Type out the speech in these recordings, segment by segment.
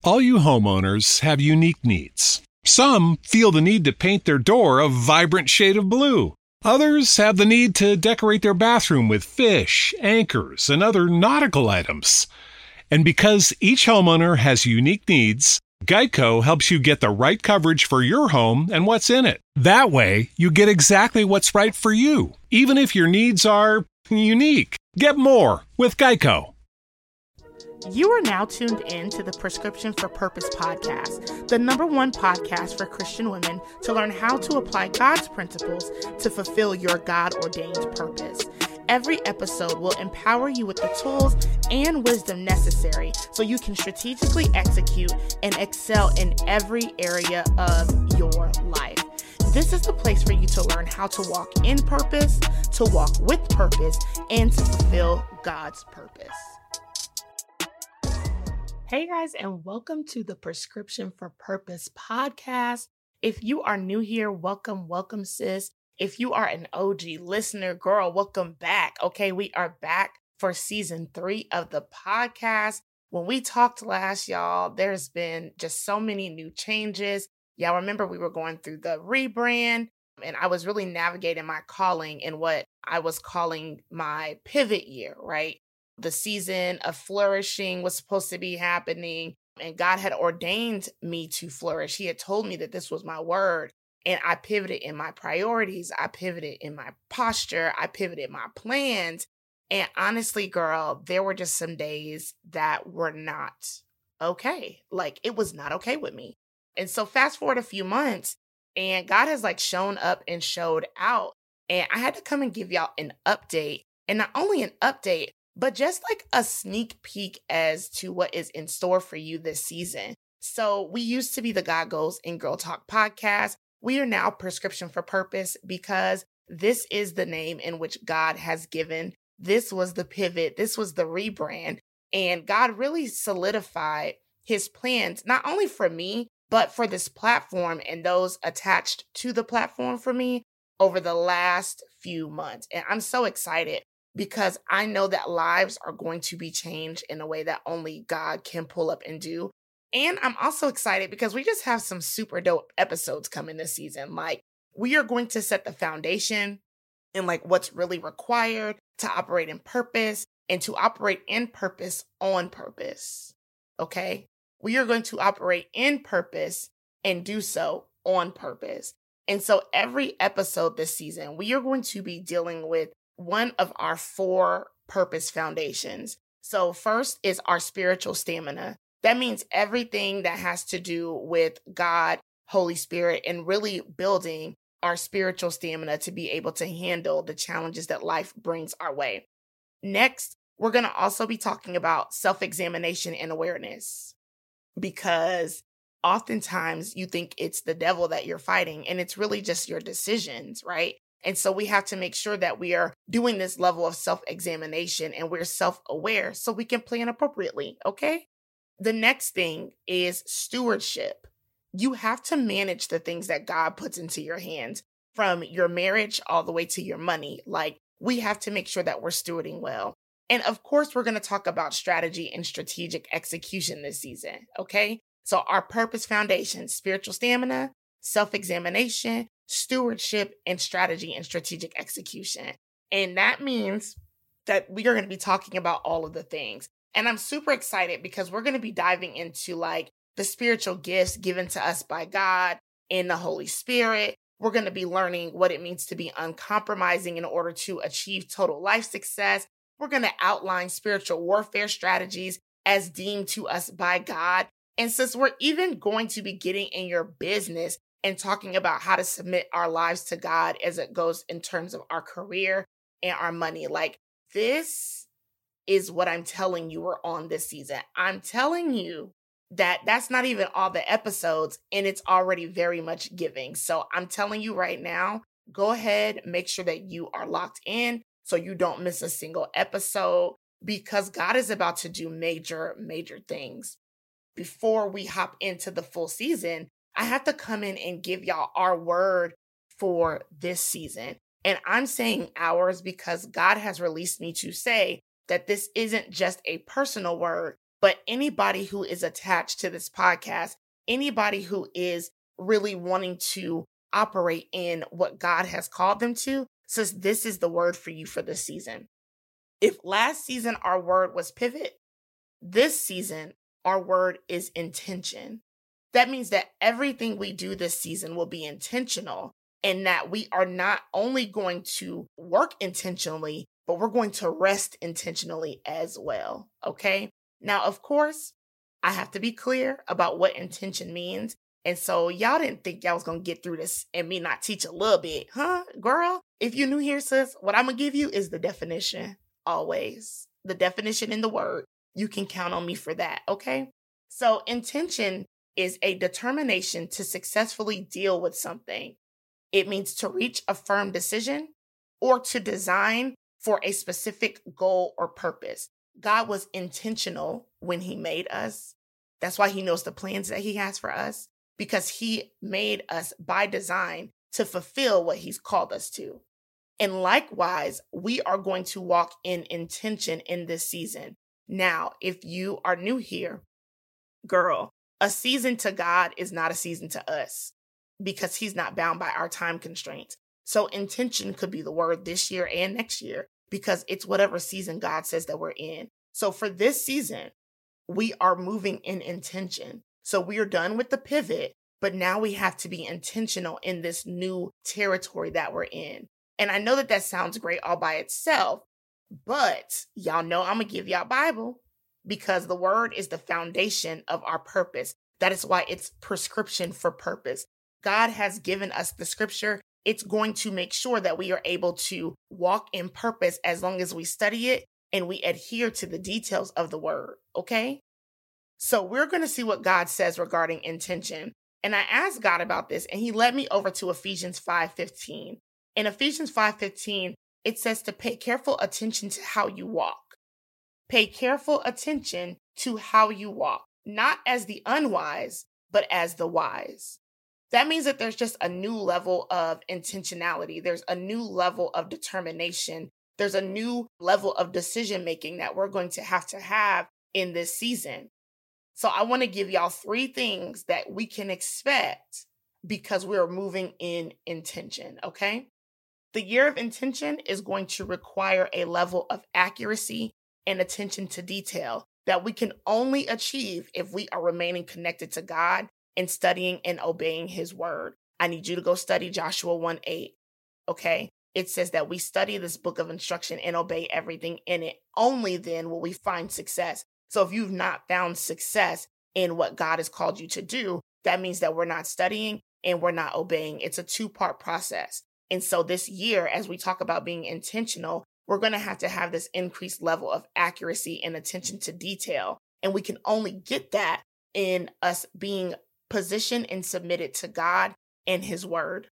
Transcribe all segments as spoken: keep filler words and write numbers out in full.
All you homeowners have unique needs. Some feel the need to paint their door a vibrant shade of blue. Others have the need to decorate their bathroom with fish, anchors, and other nautical items. And because each homeowner has unique needs, Geico helps you get the right coverage for your home and what's in it. That way, you get exactly what's right for you, even if your needs are unique. Get more with Geico. You are now tuned in to the Prescription for Purpose podcast, the number one podcast for Christian women to learn how to apply God's principles to fulfill your God-ordained purpose. Every episode will empower you with the tools and wisdom necessary so you can strategically execute and excel in every area of your life. This is the place for you to learn how to walk in purpose, to walk with purpose, and to fulfill God's purpose. Hey guys, and welcome to the Prescription for Purpose podcast. If you are new here, welcome, welcome, sis. If you are an O G listener, girl, welcome back. Okay, we are back for season three of the podcast. When we talked last, y'all, there's been just so many new changes. Y'all remember we were going through the rebrand, and I was really navigating my calling in what I was calling my pivot year, right? The season of flourishing was supposed to be happening, and God had ordained me to flourish. He had told me that this was my word, and I pivoted in my priorities. I pivoted in my posture. I pivoted my plans. And honestly, girl, there were just some days that were not okay. Like, it was not okay with me. And so fast forward a few months, and God has like shown up and showed out. And I had to come and give y'all an update, and not only an update, but just like a sneak peek as to what is in store for you this season. So we used to be the God Goals in Girl Talk podcast. We are now Prescription for Purpose because this is the name in which God has given. This was the pivot. This was the rebrand. And God really solidified his plans, not only for me, but for this platform and those attached to the platform for me over the last few months. And I'm so excited, because I know that lives are going to be changed in a way that only God can pull up and do. And I'm also excited because we just have some super dope episodes coming this season. Like, we are going to set the foundation and like what's really required to operate in purpose and to operate in purpose on purpose. Okay? We are going to operate in purpose and do so on purpose. And so every episode this season, we are going to be dealing with one of our four purpose foundations. So first is our spiritual stamina. That means everything that has to do with God, Holy Spirit, and really building our spiritual stamina to be able to handle the challenges that life brings our way. Next, we're going to also be talking about self-examination and awareness, because oftentimes you think it's the devil that you're fighting, and it's really just your decisions, right? And so we have to make sure that we are doing this level of self-examination and we're self-aware so we can plan appropriately, okay? The next thing is stewardship. You have to manage the things that God puts into your hands, from your marriage all the way to your money. Like, we have to make sure that we're stewarding well. And of course, we're going to talk about strategy and strategic execution this season, okay? So our purpose foundation, spiritual stamina, self-examination, stewardship, and strategy and strategic execution. And that means that we are going to be talking about all of the things. And I'm super excited because we're going to be diving into like the spiritual gifts given to us by God and the Holy Spirit. We're going to be learning what it means to be uncompromising in order to achieve total life success. We're going to outline spiritual warfare strategies as deemed to us by God. And since we're even going to be getting in your business and talking about how to submit our lives to God as it goes in terms of our career and our money. Like, this is what I'm telling you we're on this season. I'm telling you that that's not even all the episodes, and it's already very much giving. So I'm telling you right now, go ahead, make sure that you are locked in so you don't miss a single episode, because God is about to do major, major things. Before we hop into the full season, I have to come in and give y'all our word for this season. And I'm saying ours because God has released me to say that this isn't just a personal word, But anybody who is attached to this podcast, anybody who is really wanting to operate in what God has called them to, says this is the word for you for this season. If last season our word was pivot, this season our word is intention. That means that everything we do this season will be intentional, and that we are not only going to work intentionally, but we're going to rest intentionally as well. Okay. Now, of course, I have to be clear about what intention means. And so y'all didn't think y'all was going to get through this and me not teach a little bit, huh, girl? If you're new here, sis, what I'm going to give you is the definition always. The definition in the word. You can count on me for that. Okay. So intention is a determination to successfully deal with something. It means to reach a firm decision or to design for a specific goal or purpose. God was intentional when he made us. That's why he knows the plans that he has for us, because he made us by design to fulfill what he's called us to. And likewise, we are going to walk in intention in this season. Now, if you are new here, girl, a season to God is not a season to us, because he's not bound by our time constraints. So intention could be the word this year and next year, because it's whatever season God says that we're in. So for this season, we are moving in intention. So we are done with the pivot, but now we have to be intentional in this new territory that we're in. And I know that that sounds great all by itself, but y'all know I'm going to give y'all Bible, because the word is the foundation of our purpose. That is why it's prescription for purpose. God has given us the scripture. It's going to make sure that we are able to walk in purpose as long as we study it and we adhere to the details of the word. Okay. So we're going to see what God says regarding intention. And I asked God about this, and he led me over to Ephesians five fifteen. In Ephesians five fifteen, it says to pay careful attention to how you walk. Pay careful attention to how you walk, not as the unwise, but as the wise. That means that there's just a new level of intentionality. There's a new level of determination. There's a new level of decision making that we're going to have to have in this season. So I want to give y'all three things that we can expect because we're moving in intention, okay? The year of intention is going to require a level of accuracy and attention to detail that we can only achieve if we are remaining connected to God and studying and obeying his word. I need you to go study Joshua one eight, okay? It says that we study this book of instruction and obey everything in it. Only then will we find success. So if you've not found success in what God has called you to do, that means that we're not studying and we're not obeying. It's a two-part process. And so this year, as we talk about being intentional, we're going to have to have this increased level of accuracy and attention to detail. And we can only get that in us being positioned and submitted to God and his word.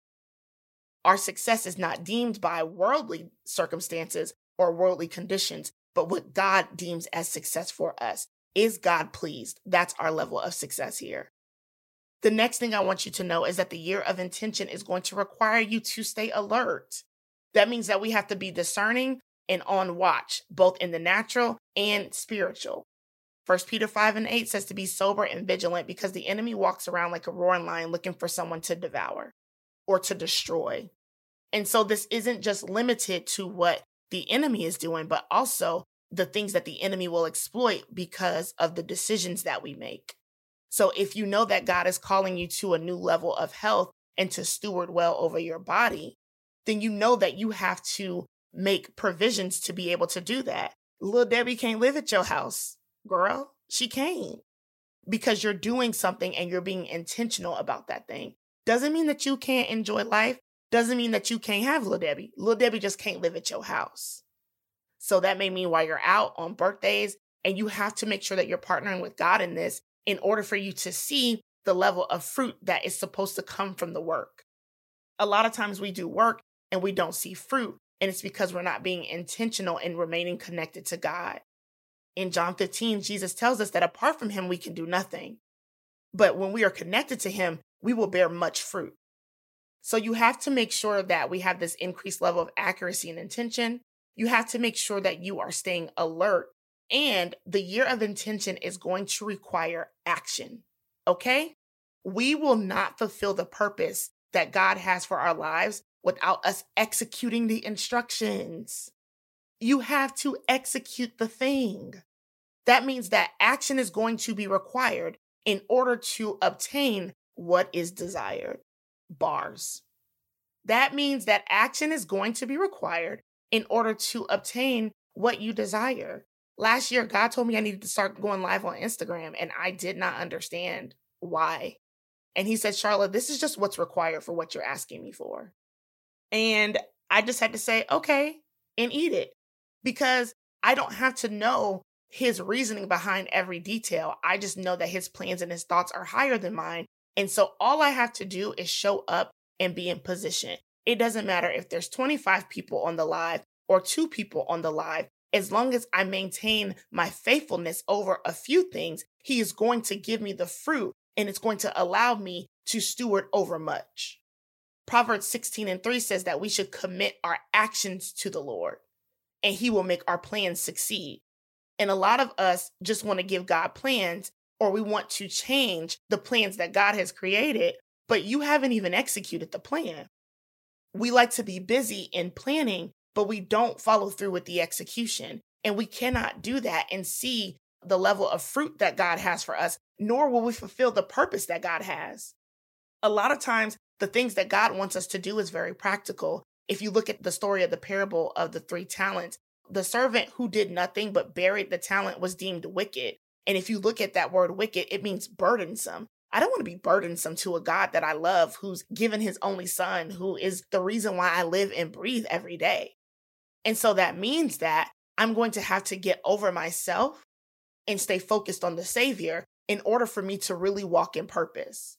Our success is not deemed by worldly circumstances or worldly conditions, but what God deems as success for us. Is God pleased? That's our level of success here. The next thing I want you to know is that the year of intention is going to require you to stay alert. That means that we have to be discerning and on watch, both in the natural and spiritual. First Peter five and eight says to be sober and vigilant, because the enemy walks around like a roaring lion looking for someone to devour or to destroy. And so this isn't just limited to what the enemy is doing, but also the things that the enemy will exploit because of the decisions that we make. So if you know that God is calling you to a new level of health and to steward well over your body, then you know that you have to make provisions to be able to do that. Little Debbie can't live at your house, girl. She can't, because you're doing something and you're being intentional about that thing. Doesn't mean that you can't enjoy life. Doesn't mean that you can't have Little Debbie. Little Debbie just can't live at your house. So that may mean while you're out on birthdays, and you have to make sure that you're partnering with God in this in order for you to see the level of fruit that is supposed to come from the work. A lot of times we do work and we don't see fruit, and it's because we're not being intentional in remaining connected to God. In John fifteen, Jesus tells us that apart from him, we can do nothing. But when we are connected to him, we will bear much fruit. So you have to make sure that we have this increased level of accuracy and intention. You have to make sure that you are staying alert And the year of intention is going to require action. Okay? We will not fulfill the purpose that God has for our lives without us executing the instructions. You have to execute the thing. That means that action is going to be required in order to obtain what is desired. Bars. That means that action is going to be required in order to obtain what you desire. Last year, God told me I needed to start going live on Instagram, and I did not understand why. And he said, Charlotte, this is just what's required for what you're asking me for. And I just had to say, okay, and eat it, because I don't have to know his reasoning behind every detail. I just know that his plans and his thoughts are higher than mine. And so all I have to do is show up and be in position. It doesn't matter if there's twenty-five people on the live or two people on the live. As long as I maintain my faithfulness over a few things, he is going to give me the fruit, and it's going to allow me to steward over much. Proverbs sixteen and three says that we should commit our actions to the Lord, and he will make our plans succeed. And a lot of us just want to give God plans, or we want to change the plans that God has created, but you haven't even executed the plan. We like to be busy in planning, but we don't follow through with the execution. And we cannot do that and see the level of fruit that God has for us, nor will we fulfill the purpose that God has. A lot of times, the things that God wants us to do is very practical. If you look at the story of the parable of the three talents, the servant who did nothing but buried the talent was deemed wicked. And if you look at that word wicked, it means burdensome. I don't want to be burdensome to a God that I love, who's given his only son, who is the reason why I live and breathe every day. And so that means that I'm going to have to get over myself and stay focused on the Savior in order for me to really walk in purpose.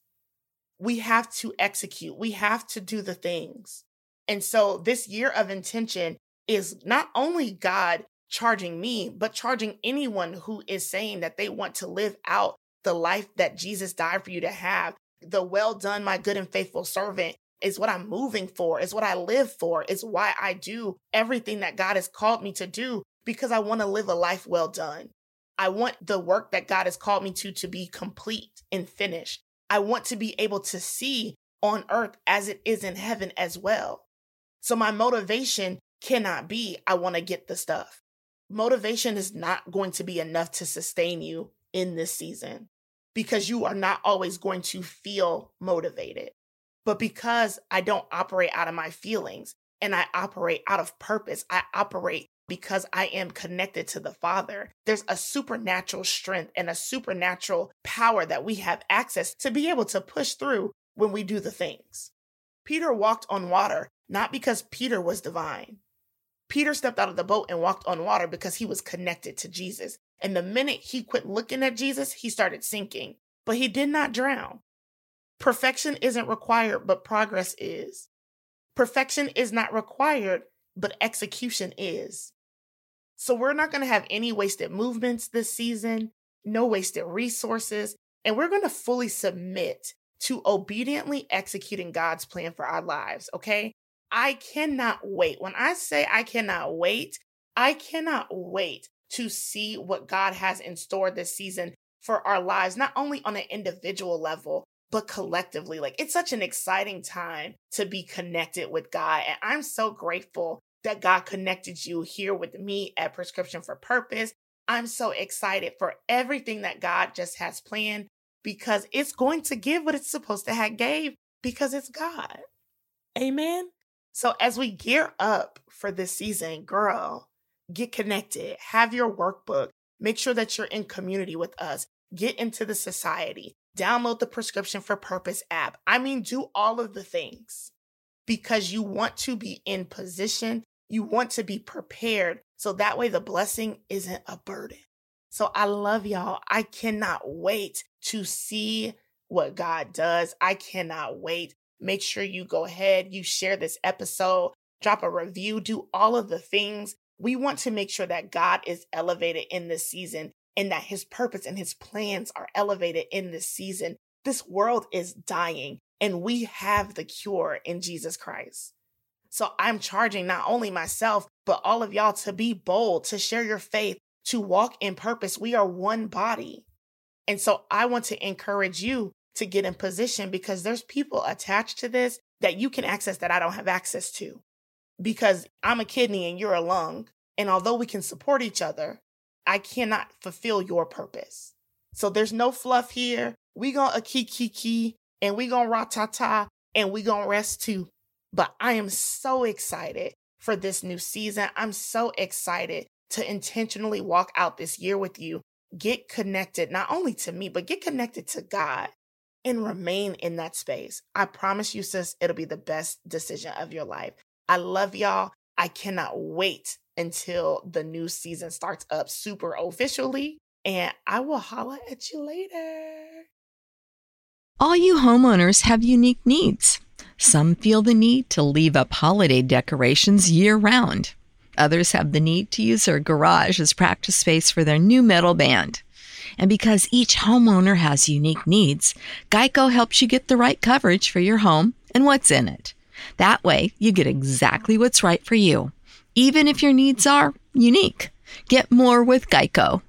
We have to execute. We have to do the things. And so this year of intention is not only God charging me, but charging anyone who is saying that they want to live out the life that Jesus died for you to have. The well done, my good and faithful servant is what I'm moving for, is what I live for, is why I do everything that God has called me to do, because I want to live a life well done. I want the work that God has called me to to be complete and finished. I want to be able to see on earth as it is in heaven as well. So my motivation cannot be, I want to get the stuff. Motivation is not going to be enough to sustain you in this season, because you are not always going to feel motivated. But because I don't operate out of my feelings and I operate out of purpose, I operate because I am connected to the Father. There's a supernatural strength and a supernatural power that we have access to be able to push through when we do the things. Peter walked on water, not because Peter was divine. Peter stepped out of the boat and walked on water because he was connected to Jesus. And the minute he quit looking at Jesus, he started sinking, but he did not drown. Perfection isn't required, but progress is. Perfection is not required, but execution is. So we're not going to have any wasted movements this season, no wasted resources, and we're going to fully submit to obediently executing God's plan for our lives, okay? I cannot wait. When I say I cannot wait, I cannot wait to see what God has in store this season for our lives, not only on an individual level, but collectively. Like, it's such an exciting time to be connected with God. And I'm so grateful that God connected you here with me at Prescription for Purpose. I'm so excited for everything that God just has planned, because it's going to give what it's supposed to have gave, because it's God. Amen. So as we gear up for this season, girl, get connected, have your workbook, make sure that you're in community with us, get into the society, download the Prescription for Purpose app. I mean, do all of the things, because you want to be in position. You want to be prepared, so that way the blessing isn't a burden. So I love y'all. I cannot wait to see what God does. I cannot wait. Make sure you go ahead, you share this episode, drop a review, do all of the things. We want to make sure that God is elevated in this season, and that his purpose and his plans are elevated in this season. This world is dying, and we have the cure in Jesus Christ. So I'm charging not only myself, but all of y'all to be bold, to share your faith, to walk in purpose. We are one body. And so I want to encourage you to get in position, because there's people attached to this that you can access that I don't have access to, because I'm a kidney and you're a lung. And although we can support each other, I cannot fulfill your purpose. So there's no fluff here. We gonna kiki and we gonna ra-ta-ta and we gonna rest too. But I am so excited for this new season. I'm so excited to intentionally walk out this year with you. Get connected, not only to me, but get connected to God and remain in that space. I promise you, sis, it'll be the best decision of your life. I love y'all. I cannot wait until the new season starts up super officially, and I will holla at you later. All you homeowners have unique needs. Some feel the need to leave up holiday decorations year-round. Others have the need to use their garage as practice space for their new metal band. And because each homeowner has unique needs, Geico helps you get the right coverage for your home and what's in it. That way, you get exactly what's right for you, even if your needs are unique. Get more with Geico.